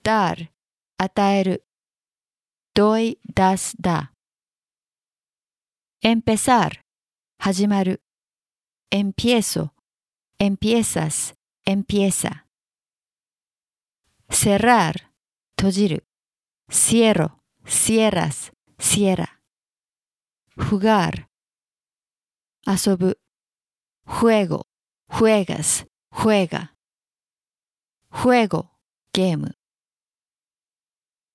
dar 与える doy das da empezar 始まる empiezo empiezas empieza cerrar 閉じる cierro cierras cierra jugar 遊ぶ juego juegas juega juego ゲーム